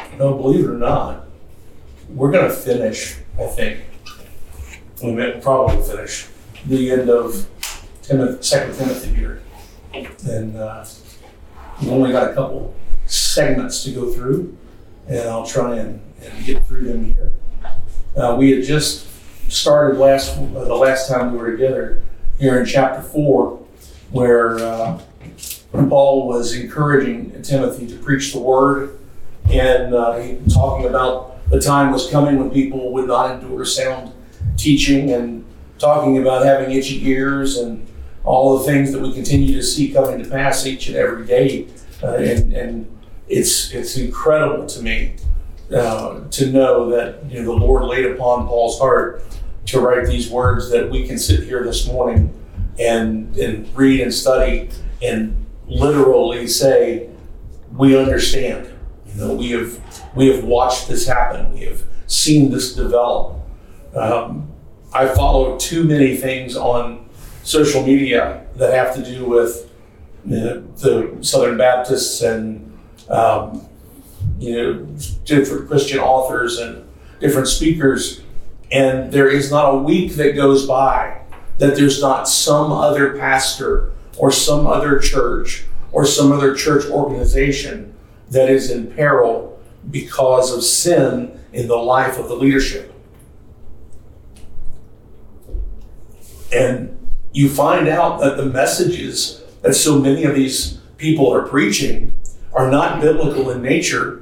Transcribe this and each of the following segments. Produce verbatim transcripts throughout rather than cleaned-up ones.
no, believe it or not, we're going to finish, I think, we may probably finish the end of Timothy, Second Timothy here. And uh, we've only got a couple segments to go through, and I'll try and, and get through them here. Uh, we had just started last uh, the last time we were together here in chapter four, where uh, Paul was encouraging Timothy to preach the word, and uh, he talking about the time was coming when people would not endure sound teaching, and talking about having itchy ears and all the things that we continue to see coming to pass each and every day. Uh, and, and it's it's incredible to me uh, to know that, you know, the Lord laid upon Paul's heart to write these words that we can sit here this morning and and read and study and literally say, we understand. You know, we have we have watched this happen. We have seen this develop. Um, I follow too many things on social media that have to do with, you know, the Southern Baptists and um, you know, different Christian authors and different speakers, and there is not a week that goes by that there's not some other pastor or some other church or some other church organization that is in peril because of sin in the life of the leadership. And you find out that the messages that so many of these people are preaching are not biblical in nature,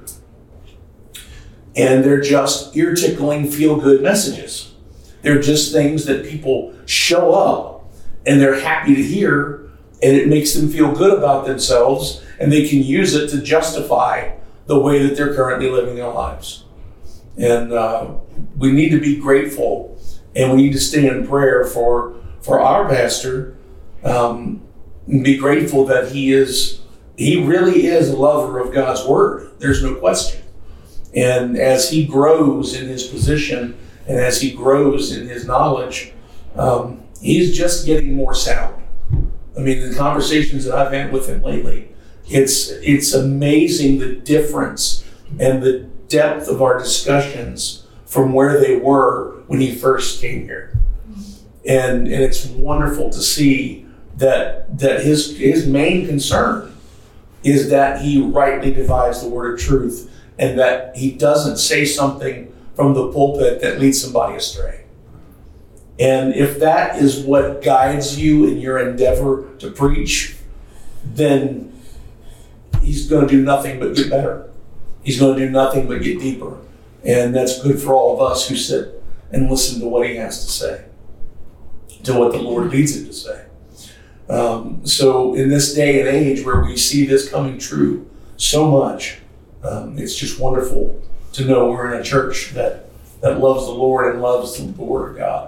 and they're just ear-tickling, feel-good messages. They're just things that people show up and they're happy to hear, and it makes them feel good about themselves, and they can use it to justify the way that they're currently living their lives. And uh, we need to be grateful, and we need to stay in prayer for, for our pastor, um, and be grateful that he is, he really is a lover of God's word. There's no question. And as he grows in his position and as he grows in his knowledge, um, he's just getting more sound. I mean, the conversations that I've had with him lately, it's it's amazing the difference and the depth of our discussions from where they were when he first came here. And and it's wonderful to see that that his his main concern is that he rightly divides the word of truth, and that he doesn't say something from the pulpit that leads somebody astray. And if that is what guides you in your endeavor to preach, then he's going to do nothing but get better. He's going to do nothing but get deeper. And that's good for all of us who sit and listen to what he has to say, to what the Lord leads him to say. Um, so in this day and age where we see this coming true so much, um, it's just wonderful to know we're in a church that, that loves the Lord and loves the, the Word of God.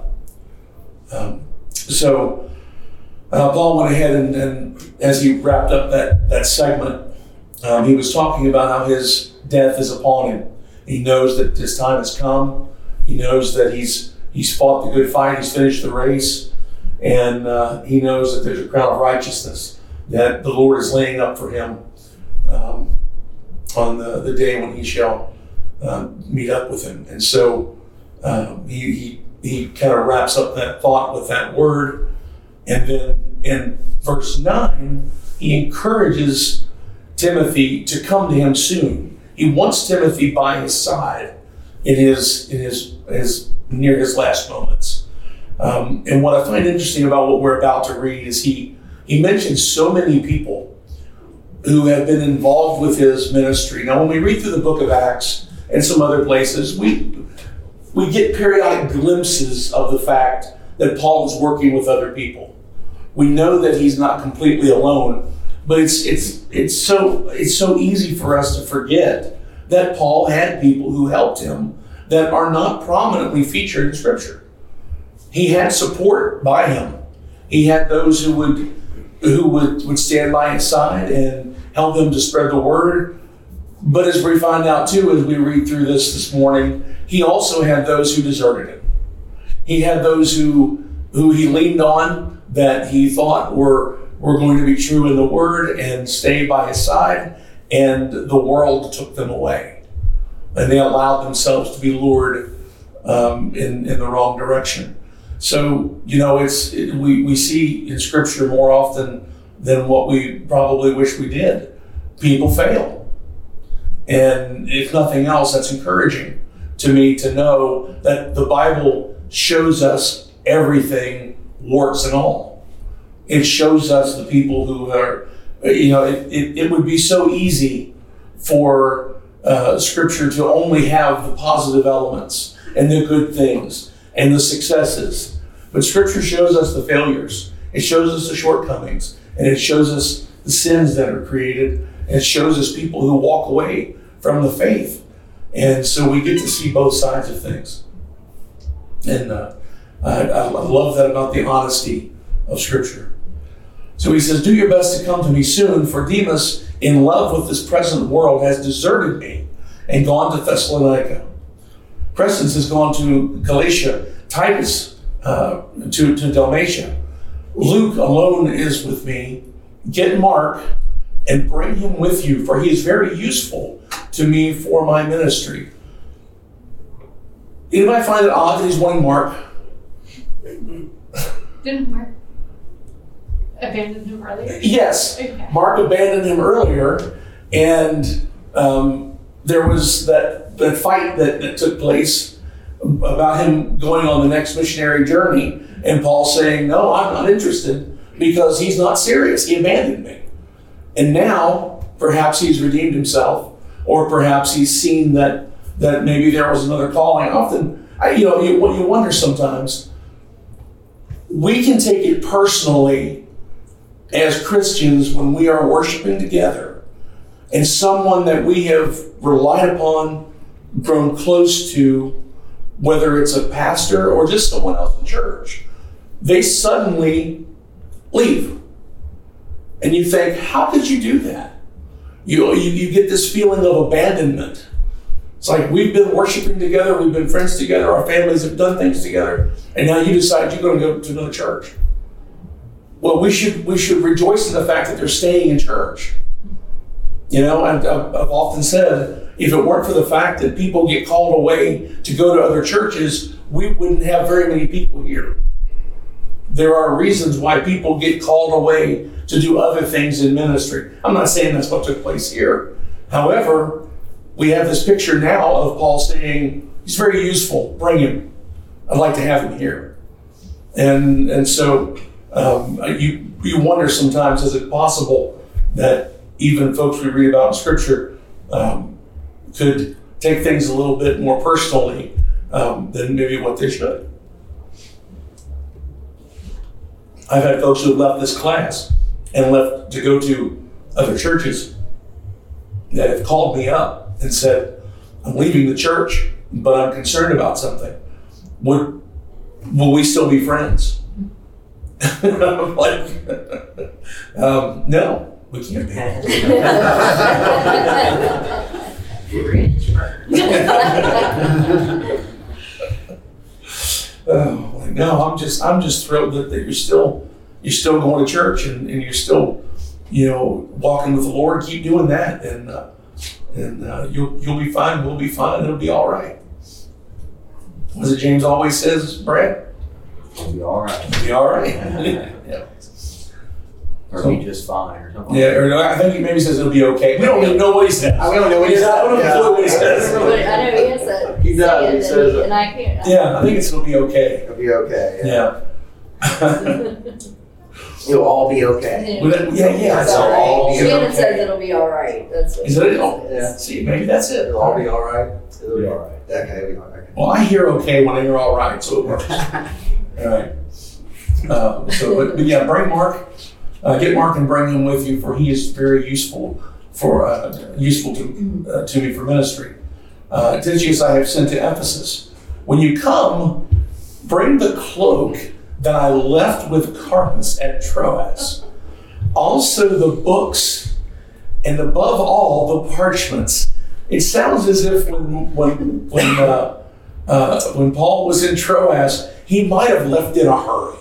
Um, so uh, Paul went ahead and, and as he wrapped up that, that segment, um, he was talking about how his death is upon him. He knows that his time has come. He knows that he's he's fought the good fight. He's finished the race. And uh, he knows that there's a crown of righteousness that the Lord is laying up for him um, on the, the day when he shall uh, meet up with him. And so um, he, he he kind of wraps up that thought with that word. And then in verse nine, he encourages Timothy to come to him soon. He wants Timothy by his side in his in his, his near his last moments. Um, and what I find interesting about what we're about to read is he he mentions so many people who have been involved with his ministry. Now, when we read through the book of Acts and some other places, we we get periodic glimpses of the fact that Paul is working with other people. We know that he's not completely alone, but it's it's it's so it's so easy for us to forget that Paul had people who helped him that are not prominently featured in Scripture. He had support by him. He had those who would who would, would stand by his side and help him to spread the word. But as we find out too, as we read through this this morning, he also had those who deserted him. He had those who who he leaned on that he thought were, were going to be true in the word and stay by his side, and the world took them away. and they allowed themselves to be lured um, in, in the wrong direction. So, you know, it's it, we, we see in Scripture more often than what we probably wish we did. People fail. And if nothing else, that's encouraging to me to know that the Bible shows us everything, warts and all. It shows us the people who are, you know, it, it, it would be so easy for uh, Scripture to only have the positive elements and the good things and the successes. But Scripture shows us the failures. It shows us the shortcomings. And it shows us the sins that are created. And it shows us people who walk away from the faith. And so we get to see both sides of things. And uh, I, I love that about the honesty of Scripture. So he says, do your best to come to me soon, for Demas, in love with this present world, has deserted me and gone to Thessalonica. Crescens has gone to Galatia, Titus uh, to, to Dalmatia. Luke alone is with me. Get Mark and bring him with you, for he is very useful to me for my ministry. Anybody find it odd that he's wanting Mark? Didn't Mark abandon him earlier? Yes. Okay. Mark abandoned him earlier, and um, there was that, that fight that, that took place about him going on the next missionary journey, and Paul saying, no, I'm not interested, because he's not serious. He abandoned me. And now, perhaps he's redeemed himself, or perhaps he's seen that that maybe there was another calling. Often, I, you know, you, you wonder sometimes, we can take it personally as Christians when we are worshiping together, and someone that we have relied upon, grown close to, whether it's a pastor or just someone else in church, they suddenly leave. And you think, how could you do that? You, you, you get this feeling of abandonment. It's like, we've been worshiping together, we've been friends together, our families have done things together, and now you decide you're going to go to another church. Well, we should we should rejoice in the fact that they're staying in church. You know, I've, I've often said, if it weren't for the fact that people get called away to go to other churches, we wouldn't have very many people here. There are reasons why people get called away to do other things in ministry. I'm not saying that's what took place here. However, we have this picture now of Paul saying, he's very useful, bring him. I'd like to have him here. And and so um, you, you wonder sometimes, is it possible that even folks we read about in Scripture um, could take things a little bit more personally um, than maybe what they should? I've had folks who have left this class and left to go to other churches that have called me up and said, I'm leaving the church, but I'm concerned about something. Would, will we still be friends? I'm like, um, no, we can't be. Oh, like, no, I'm just I'm just thrilled that, that you're still you're still going to church and, and you're still, you know, walking with the Lord. Keep doing that, and uh, and uh, you'll you'll be fine. We'll be fine. It'll be all right. What is it James always says, Brad? It'll be all right. It'll be all right. Yeah. Or So- be just fine or something. Yeah, or no, I think he maybe says it'll be okay. We don't even know what he says. I don't know what he Yeah, said. I don't Yeah. know what he says. But I know he has that. He does, saying he that says he- it. And I can't. Yeah, I think it's it'll be okay. It'll be okay. Yeah. It'll all be okay. Well, that- yeah, yeah. It's It's all all right. be Shannon okay. says it'll be all right. That's what Is she it? Oh, says. Yeah. see, maybe that's it. It'll all be all right. It'll be all right. Okay, it'll be all right. Well, I hear okay when I hear all right, so it works. All right. Uh, so, but, but yeah, bring Mark. Uh, get Mark and bring him with you, for he is very useful for uh, useful to uh, to me for ministry. Uh, Titius I have sent to Ephesus. When you come, bring the cloak that I left with Carpus at Troas. Also the books, and above all the parchments. It sounds as if when when when uh, uh, when Paul was in Troas, he might have left in a hurry.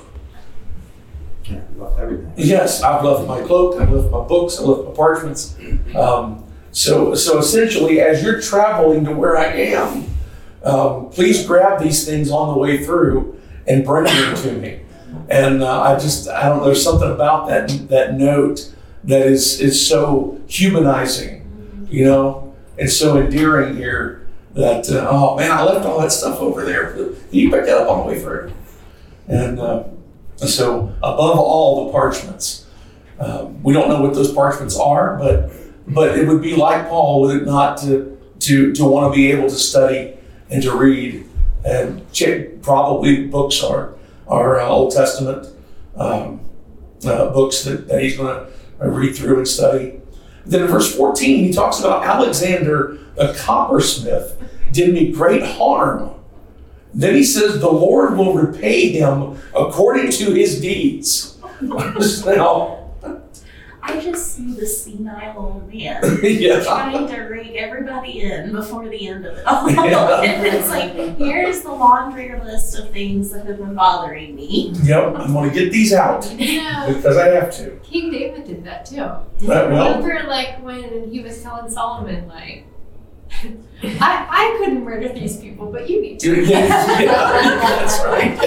Yeah, we left everything. Yes, I've left my cloak, I've left my books, I've left my parchments. Um, So, so essentially, as you're traveling to where I am, um, please grab these things on the way through and bring them to me. And uh, I just, I don't know, there's something about that that note that is is so humanizing, you know, and so endearing here that, uh, oh man, I left all that stuff over there. You pick that up on the way through. And uh, so above all the parchments, um, we don't know what those parchments are, but but it would be like Paul, would it not, to to to want to be able to study and to read and check. Probably books are are uh, Old Testament um, uh, books that, that he's going to read through and study. Then in verse fourteen, he talks about Alexander, a coppersmith, did me great harm. Then he says, the Lord will repay him according to his deeds. Now, I just see the senile old man yeah. trying to rake everybody in before the end of it all. Yeah. And it's like, here's the laundry list of things that have been bothering me. Yep, I'm going to get these out Yeah. because I have to. King David did that too. Right, well, Remember, like when he was telling Solomon, like, I I couldn't murder these people, but you need to. yeah, yeah, that's right.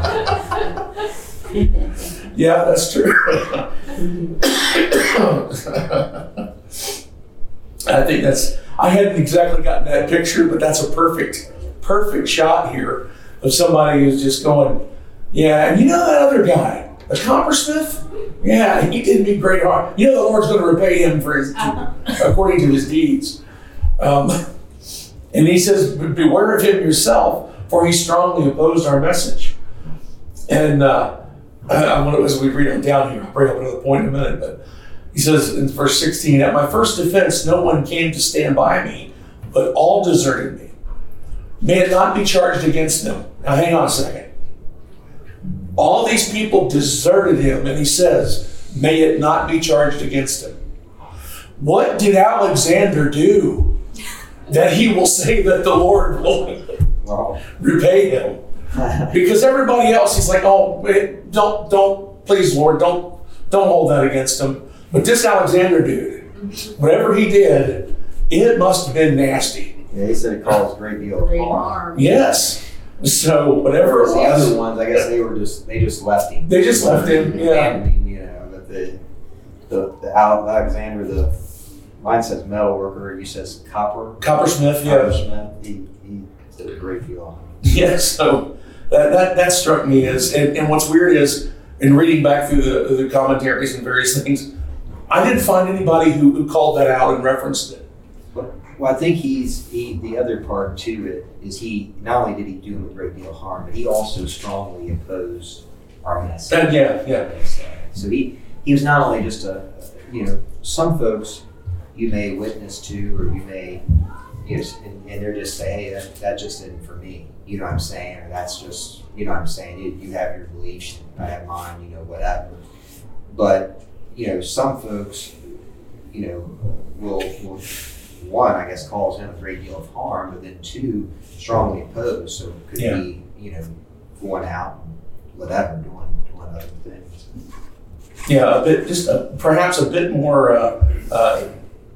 Yeah, that's true. I think that's, I hadn't exactly gotten that picture, but that's a perfect, perfect shot here of somebody who's just going, yeah, and you know that other guy, the coppersmith? Yeah, he did me great harm. You know the Lord's going to repay him for his, according to his deeds. Um, and he says, beware of him yourself, for he strongly opposed our message. And uh, I want to, as we read it down here, I'll bring up another point in a minute, but he says in verse sixteen, at my first defense, no one came to stand by me, but all deserted me. May it not be charged against them. Now hang on a second. All these people deserted him, and he says, may it not be charged against him. What did Alexander do that he will say that the Lord will Wow. repay him? Because everybody else, he's like, oh, wait, don't, don't, please, Lord, don't, don't hold that against him. But this Alexander dude, whatever he did, it must have been nasty. Yeah, he said it caused a great deal of Great harm. harm. Yes. So whatever it Whereas the other was, ones, I guess they were just they just left him. they just left him. Yeah. Abandoning, you know, that the the the Al- Alexander, the mine says metal worker, you says copper. Coppersmith, yeah. Coppersmith, he he did a great deal. Yeah, so that, that, that struck me as, and, and what's weird is, in reading back through the, the commentaries and various things, I didn't find anybody who, who called that out and referenced it. Well, I think he's he. The other part to it is he not only did he do him a great deal of harm, but he also strongly opposed our message. And yeah, yeah. So he he was not only just a, you know, some folks you may witness to, or you may, you know, and, and they're just say, hey, that, that just isn't for me. You know what I'm saying? Or that's just, you know what I'm saying? You, you have your beliefs, I have mine, you know, whatever. But, you know, some folks, you know, will, will one, I guess, cause him a great deal of harm, but then two, strongly oppose. So it could Yeah. be, you know, going out and whatever, doing, doing other things. Yeah, a bit, just a, perhaps a bit more uh, uh,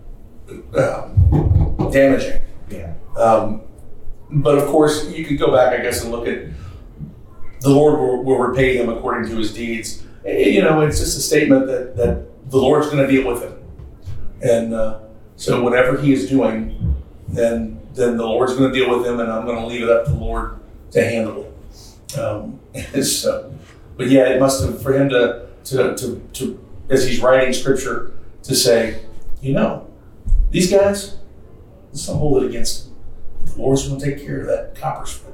uh, damaging. Yeah. Um, but of course, you could go back, I guess, and look at the Lord will, will repay him according to his deeds. You know, it's just a statement that, that the Lord's going to deal with him. And uh, so whatever he is doing, then then the Lord's going to deal with him, and I'm going to leave it up to the Lord to handle it. Um, so, but yeah, it must have, for him to, to, to, to, as he's writing scripture, to say, you know, these guys, let's not hold it against them. The Lord's going to take care of that coppersmith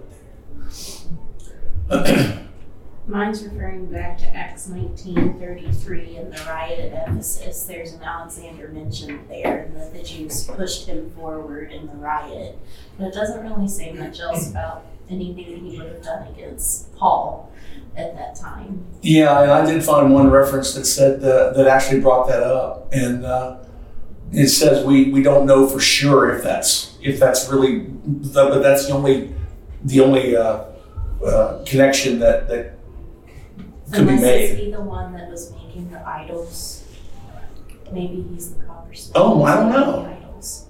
there. Mine's referring back to Acts nineteen thirty-three and the riot at Ephesus. There's an Alexander mentioned there, and that the Jews pushed him forward in the riot. But it doesn't really say much else about anything that he would have done against Paul at that time. Yeah, and I did find one reference that said uh, that actually brought that up, and uh, it says we, we don't know for sure if that's if that's really, the, but that's the only the only uh, uh, connection that that could Unless be is made. he the one that was making the idols? Maybe he's the coppersmith. Oh, I don't know. The idols.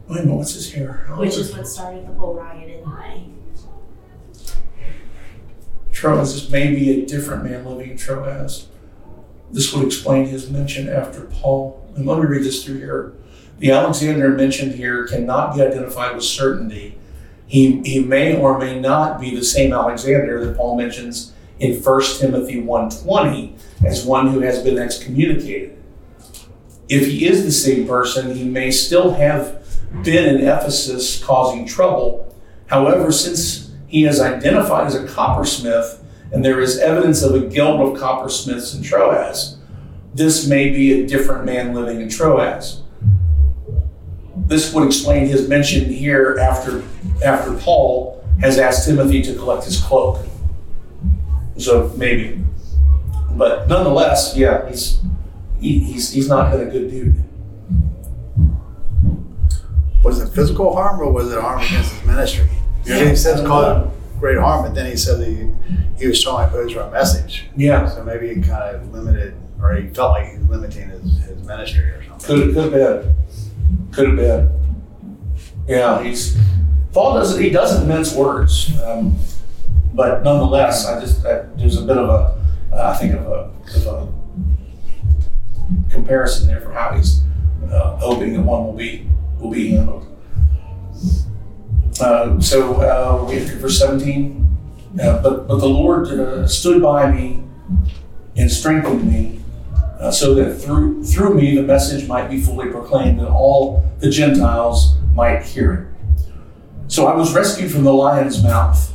Wait a minute, what's this here? which is what started the whole riot anyway. Troas, this may be a different man living in Troas. This would explain his mention after Paul. And let me read this through here. The Alexander mentioned here cannot be identified with certainty. He, he may or may not be the same Alexander that Paul mentions in First Timothy one twenty as one who has been excommunicated. If he is the same person, he may still have been in Ephesus causing trouble. However, since he is identified as a coppersmith and there is evidence of a guild of coppersmiths in Troas, this may be a different man living in Troas. This would explain his mention here after, after Paul has asked Timothy to collect his cloak. So maybe. But nonetheless, yeah, he's he, he's he's not been a good dude. Was it physical harm or was it harm against his ministry? Yeah, He says I don't caused great harm, but then he said that he, he was strongly opposed to our message. Yeah, So maybe he kind of limited, or he felt like he was limiting his, his ministry or something. could could have been, could have been. Yeah, he's Paul doesn't he doesn't mince words, um, but nonetheless, I just I, there's a bit of a uh, I think of a, of a comparison there for how he's uh, hoping that one will be will be handled. Uh, so uh, we have verse seventeen. Uh, but but the Lord uh, stood by me and strengthened me, uh, so that through through me the message might be fully proclaimed and all the Gentiles might hear it. So I was rescued from the lion's mouth.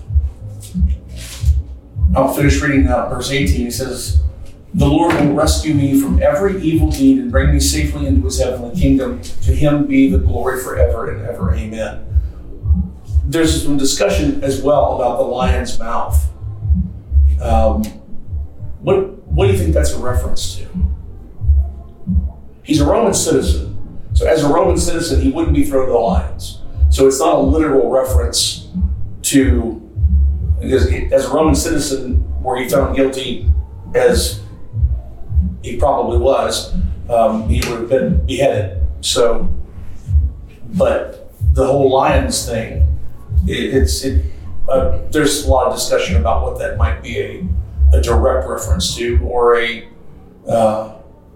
I'll finish reading now verse eighteen. He says, "The Lord will rescue me from every evil deed and bring me safely into his heavenly kingdom. To him be the glory forever and ever. Amen." There's some discussion as well about the lion's mouth. Um, what what do you think that's a reference to? He's a Roman citizen. So as a Roman citizen, he wouldn't be thrown to the lions. So it's not a literal reference to, because as a Roman citizen, were he found guilty, as he probably was, um, he would have been beheaded. So, but the whole lions thing, it, it's it. Uh, there's a lot of discussion about what that might be a, a direct reference to, or a uh,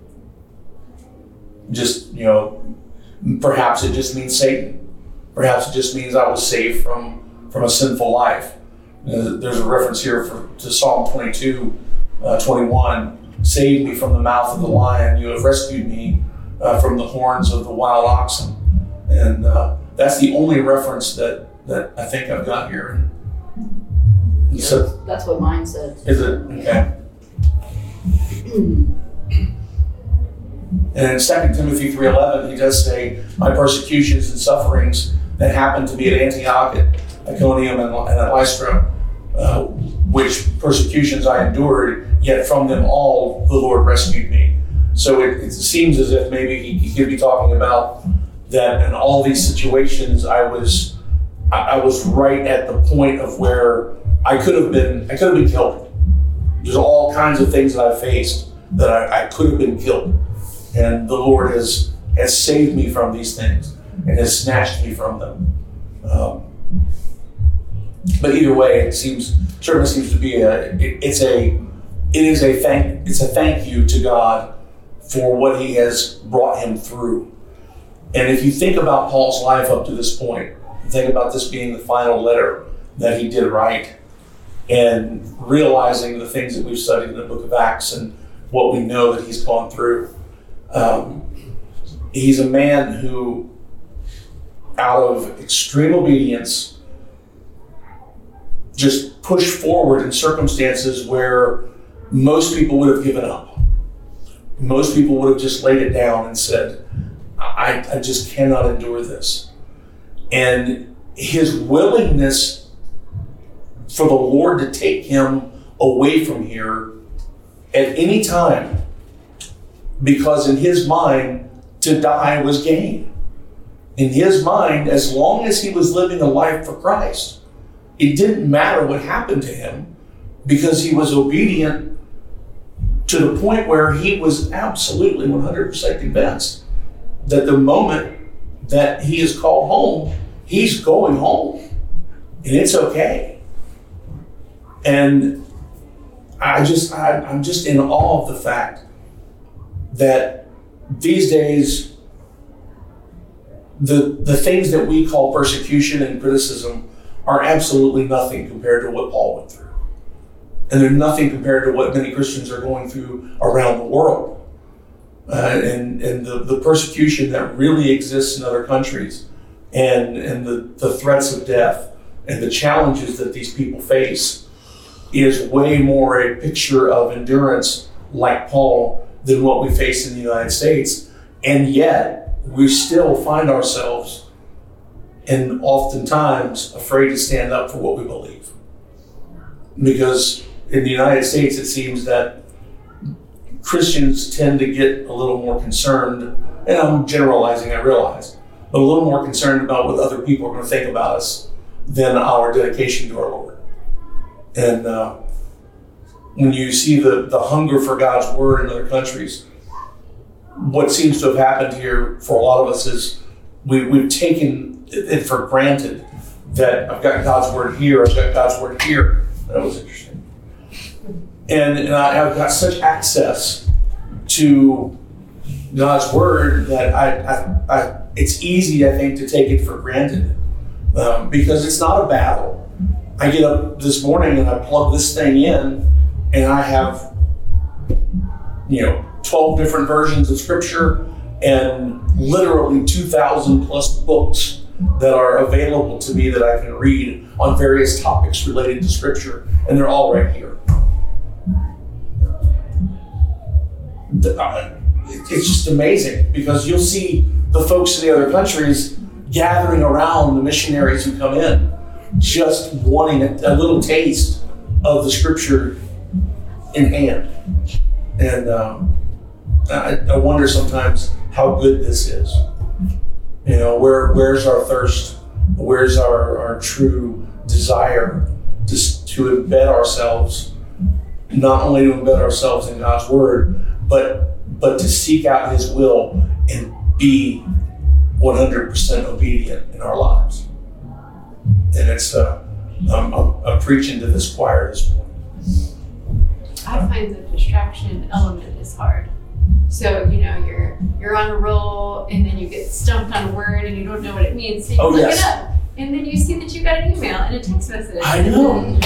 just you know, perhaps it just means Satan. Perhaps it just means I was saved from from a sinful life. Uh, there's a reference here for, to Psalm twenty-two, uh, twenty-one. Save me from the mouth of the lion. You have rescued me uh, from the horns of the wild oxen. And uh, that's the only reference that, that I think I've got here. And so, That's what mine said. is it? Okay. And in Second Timothy three eleven, he does say, my persecutions and sufferings that happened to me at Antioch, at Iconium, and, and at Lystra, uh, which persecutions I endured, yet from them all the Lord rescued me. So it, it seems as if maybe he, he could be talking about that in all these situations I was I, I was right at the point of where I could have been I could have been killed. There's all kinds of things that I faced that I, I could have been killed. And the Lord has has saved me from these things and has snatched me from them. Um, but either way, it seems certainly seems to be a it, it's a it is a thank it's a thank you to God for what He has brought him through. And if you think about Paul's life up to this point, think about this being the final letter that he did write, and realizing the things that we've studied in the book of Acts and what we know that he's gone through. Um, he's a man who, out of extreme obedience, just pushed forward in circumstances where most people would have given up. Most people would have just laid it down and said, I, I just cannot endure this. And his willingness for the Lord to take him away from here at any time, because in his mind, to die was gain. In his mind, as long as he was living a life for Christ, it didn't matter what happened to him, because he was obedient to the point where he was absolutely one hundred percent convinced that the moment that he is called home, he's going home. And it's okay. And I just, I, I'm just in awe of the fact that these days, the, the things that we call persecution and criticism are absolutely nothing compared to what Paul went through. And they're nothing compared to what many Christians are going through around the world. Uh, and and the, the persecution that really exists in other countries, and, and the, the threats of death, and the challenges that these people face is way more a picture of endurance like Paul than what we face in the United States. And yet, we still find ourselves, and oftentimes, afraid to stand up for what we believe. Because in the United States, it seems that Christians tend to get a little more concerned, and I'm generalizing, I realize, but a little more concerned about what other people are going to think about us than our dedication to our Lord. And uh, when you see the, the hunger for God's word in other countries, what seems to have happened here for a lot of us is we, we've taken it for granted that I've got God's word here, I've got God's word here. That was interesting. And, and I, I've got such access to God's word that I, I, I, it's easy, I think, to take it for granted um, because it's not a battle. I get up this morning and I plug this thing in, and I have, you know, twelve different versions of Scripture and literally two thousand plus books that are available to me that I can read on various topics related to Scripture, and they're all right here. It's just amazing because you'll see the folks in the other countries gathering around the missionaries who come in, just wanting a, a little taste of the Scripture in hand. And um, I, I wonder sometimes how good this is. You know, where where's our thirst? Where's our, our true desire to, to embed ourselves, not only to embed ourselves in God's word, but but to seek out his will and be one hundred percent obedient in our lives. And it's, uh, I'm, I'm, I'm preaching to this choir this morning. I find the distraction element is hard. So, you know, you're you're on a roll and then you get stumped on a word and you don't know what it means. So you Oh, look yes. it up and then you see that you got an email and a text message. I know.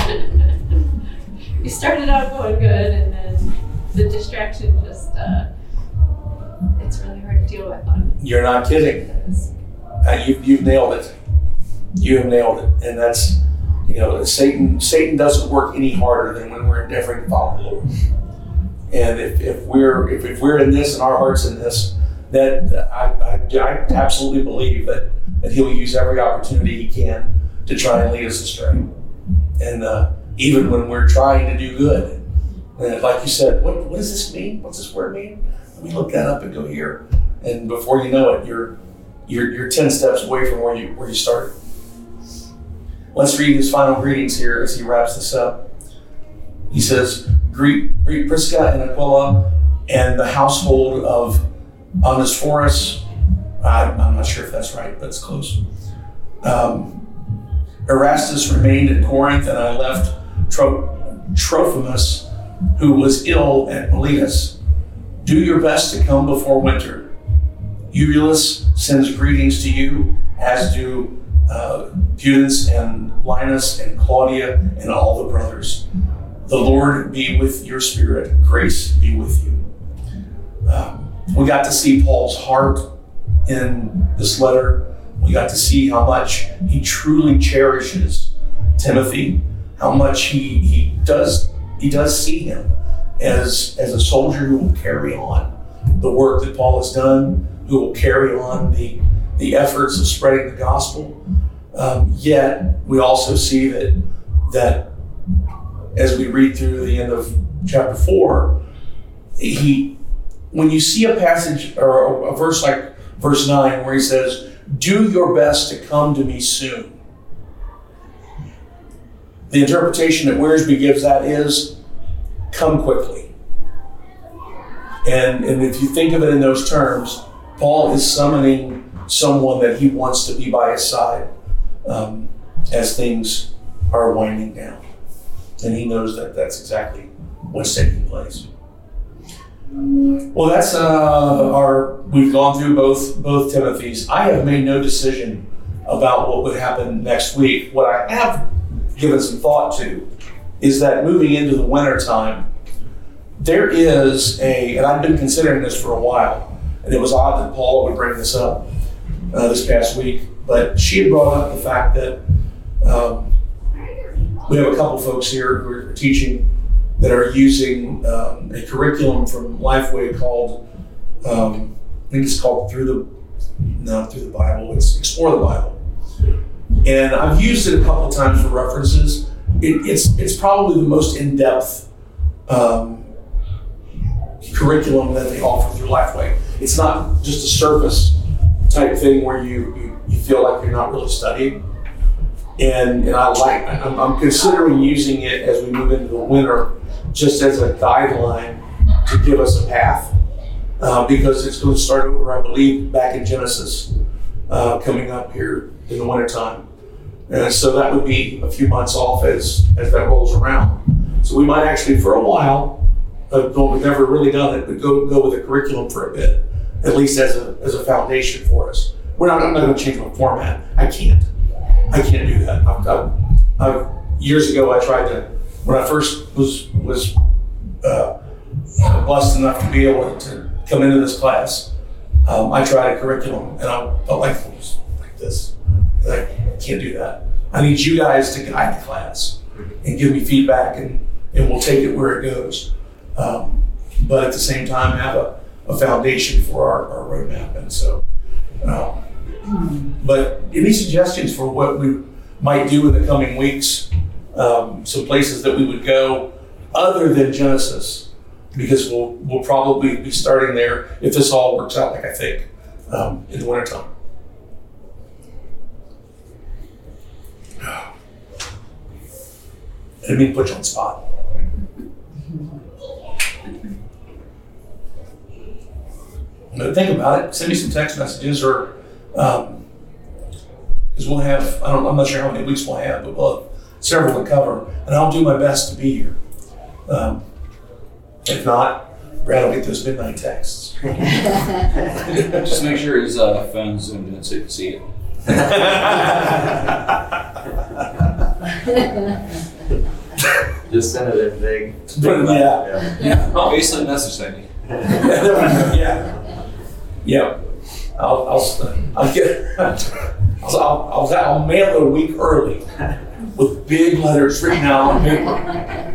You started out going good and then the distraction just, uh, it's really hard to deal with on You're not kidding. this. Uh, you, you've nailed it. You have nailed it. And that's, you know, Satan Satan doesn't work any harder than when we're endeavoring to follow the Lord. And if, if we're if, if we're in this and our heart's in this, that I, I, I absolutely believe that, that he'll use every opportunity he can to try and lead us astray. And uh, even when we're trying to do good, and like you said, what, what does this mean? What's this word mean? Let me look that up and go here. And before you know it, you're you're you're ten steps away from where you where you started. Let's read his final greetings here as he wraps this up. He says, Greet, greet Prisca and Aquila and the household of Onesiphorus. I, I'm not sure if that's right, but it's close. Um, Erastus remained in Corinth, and I left Tro- Trophimus, who was ill at Miletus. Do your best to come before winter. Eubulus sends greetings to you, as do uh, Pudens and Linus and Claudia and all the brothers. The Lord be with your spirit. Grace be with you. Um, we got to see Paul's heart in this letter. We got to see how much he truly cherishes Timothy, how much he he does he does see him as, as a soldier who will carry on the work that Paul has done, who will carry on the, the efforts of spreading the gospel. Um, yet we also see that that as we read through the end of chapter four, he, when you see a passage or a, a verse like verse nine where he says, do your best to come to me soon. The interpretation that Wiersbe gives that is, come quickly. And, and if you think of it in those terms, Paul is summoning someone that he wants to be by his side um, as things are winding down. And he knows that that's exactly what's taking place. Well, that's uh, our, we've gone through both, both Timothys. I have made no decision about what would happen next week. What I have given some thought to is that moving into the winter time, there is a, and I've been considering this for a while, and it was odd that Paul would bring this up uh, this past week, but she had brought up the fact that um, we have a couple folks here who are teaching that are using um, a curriculum from Lifeway called, um, I think it's called Through the, no, Through the Bible, it's Explore the Bible. And I've used it a couple of times for references. It, it's it's probably the most in-depth um, curriculum that they offer through Lifeway. It's not just a surface type thing where you, you, you feel like you're not really studying. And, and I like, I'm, I'm considering using it as we move into the winter, just as a guideline to give us a path, uh, because it's going to start over, I believe, back in Genesis, uh, coming up here in the wintertime. And so that would be a few months off as, as that rolls around. So we might actually, for a while, uh, we've never really done it, but go go with a curriculum for a bit, at least as a as a foundation for us. We're not, I'm not going to change my format. I can't. I can't do that. I've, I've, I've, years ago, I tried to, when I first was was uh, blessed enough to be able to come into this class, um, I tried a curriculum, and I felt like it was like this. I can't do that. I need you guys to guide the class and give me feedback, and, and we'll take it where it goes. Um, but at the same time, have a, a foundation for our, our roadmap. And so, um, but any suggestions for what we might do in the coming weeks? Um, some places that we would go other than Genesis, because we'll we'll probably be starting there if this all works out like I think um, in the wintertime. I didn't mean to put you on the spot. But think about it. Send me some text messages, or um, because we'll have, I don't, I'm not sure how many weeks we'll have, but we'll have several to cover, and I'll do my best to be here. Um, if not, Brad will get those midnight texts. Just make sure his uh, phone's zoomed in so you can see it. Just send it in big. yeah. Yeah. Obviously necessary. yeah. Yeah. I'll, I'll, I'll get, I'll, I'll, I'll mail it a week early with big letters written out on paper.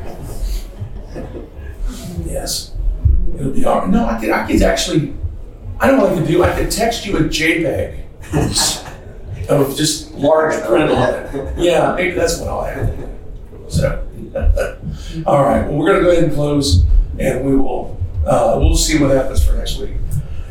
Yes. It'll be all right. No, I could, I could actually, I know what I could do. I could text you a JPEG of just large print on it. Yeah, maybe that's what I'll have. So, all right. Well, we're going to go ahead and close, and we will, uh, we'll see what happens for next week.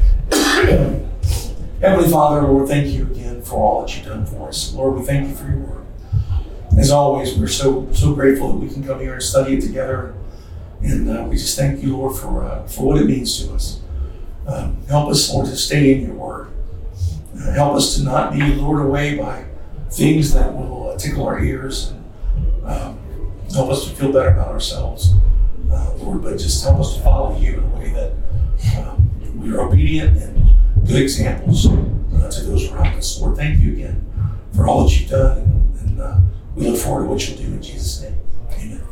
Heavenly Father, Lord, thank you again for all that you've done for us. Lord, we thank you for your word. As always, we're so so grateful that we can come here and study it together. And uh, we just thank you, Lord, for uh, for what it means to us. Um, help us, Lord, to stay in your word. Uh, help us to not be lured away by things that will uh, tickle our ears. And um, help us to feel better about ourselves, uh, Lord. But just help us to follow you in a way that um, we are obedient and good examples uh, to those around us. Lord, thank you again for all that you've done. And, and uh, we look forward to what you'll do in Jesus' name. Amen.